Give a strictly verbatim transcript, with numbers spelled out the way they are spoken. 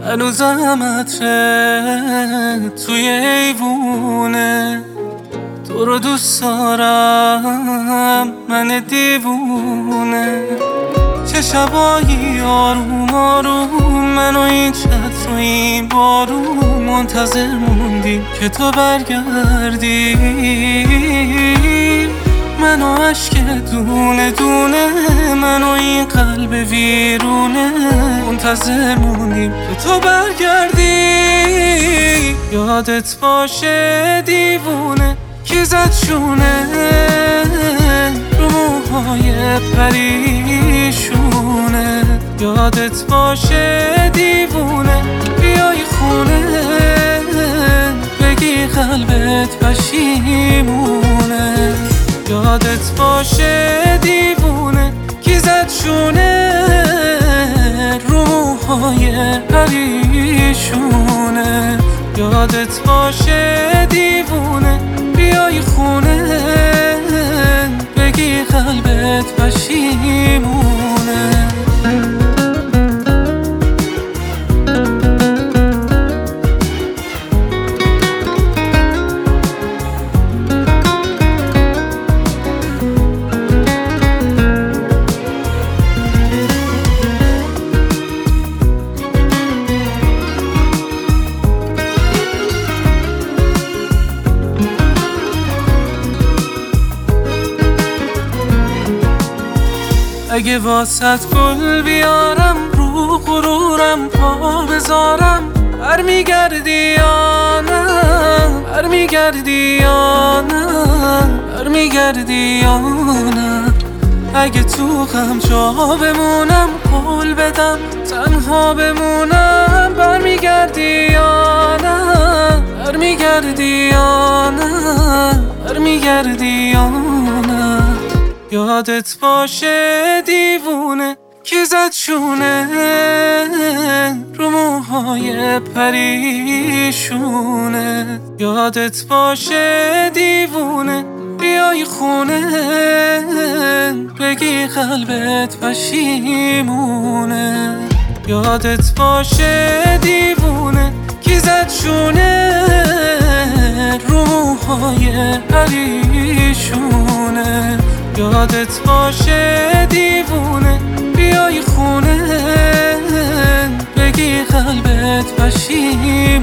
هنوزم عطره توی ایوونه، تو رو دوست دارم من دیوونه. چه شبایی آروم آروم من و این چتر و این بارون منتظر موندیم که تو برگردی. من و عشق دونه دونه، من و این قلب ویرونه منتظر موندیم که تو برگردی. یادت باشه دیوونه کی زد شونه رو موهای پریشونه. یادت باشه دیوونه بیای خونه بگی قلبت پشیمونه. یادت باشه دیوونه کی زد شونه رو موهای پریشونه. یادت باشه دیوونه بیای خونه بگی قلبت پشیمونه. اگه واسط گل بیارم رو غرورم پا بذارم، برمیگردی یا نه برمیگردی یا نه برمیگردی یا نه. اگه تو غم جا بمونم قول بدم تنها بمونم، برمیگردی یا نه برمیگردی یا نه برمیگردی یا نه. یادت باشه دیوونه کی زد شونه رو موهای پریشونه. یادت باشه دیوونه بیای خونه بگی قلبت پشیمونه. یادت باشه دیوونه کی زد شونه رو موهای پریشونه. یادت باشه دیوونه بیای خونه بگی قلبت پشیمونه.